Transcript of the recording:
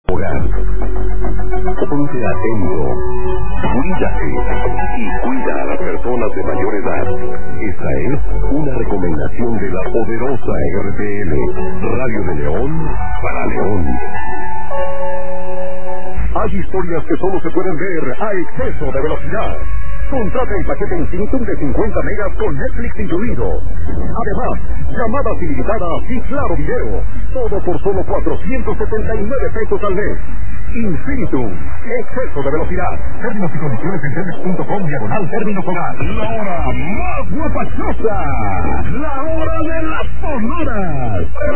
Hogar. Ponte atento, cuídate y cuida a las personas de mayor edad. Esta es una recomendación de la poderosa RTL, Radio de León para León. Hay historias que solo se pueden ver a exceso de velocidad. Contrata el paquete Infinitum de 50 megas con Netflix incluido. Además, llamadas ilimitadas y claro video. Todo por solo 479 pesos al mes. Infinitum, exceso de velocidad. Términos y condiciones en telmex.com/término solar. La hora más guapachosa. La hora de las sonoras.